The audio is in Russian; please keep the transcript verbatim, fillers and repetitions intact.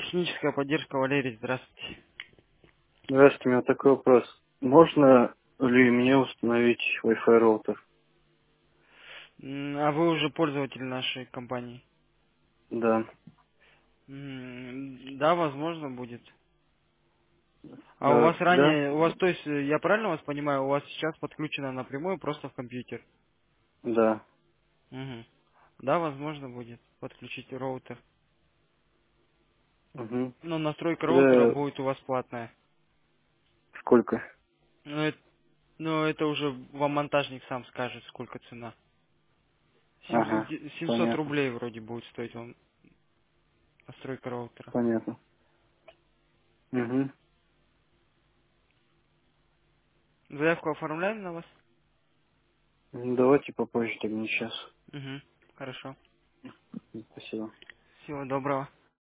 Техническая поддержка, Валерий, здравствуйте. Здравствуйте, у меня такой вопрос. Можно ли мне установить Wi-Fi роутер? М, А вы уже пользователь нашей компании? Да. М, Да, возможно, будет. А у Э, вас да? ранее, у вас, то есть, э, я правильно вас понимаю, у вас сейчас подключено напрямую просто в компьютер? Да. Мгм. Да, возможно, будет подключить роутер. Угу. Но настройка роутера Тогда будет у вас платная. сколько? Но это, но это уже вам монтажник сам скажет, сколько цена. семьсот, Ага. де- семьсот Понятно. рублей вроде будет стоить вам настройка роутера. Понятно. Угу. Заявку оформляем на вас? Давайте попозже, тогда не сейчас. Угу. Хорошо. Спасибо. Всего доброго.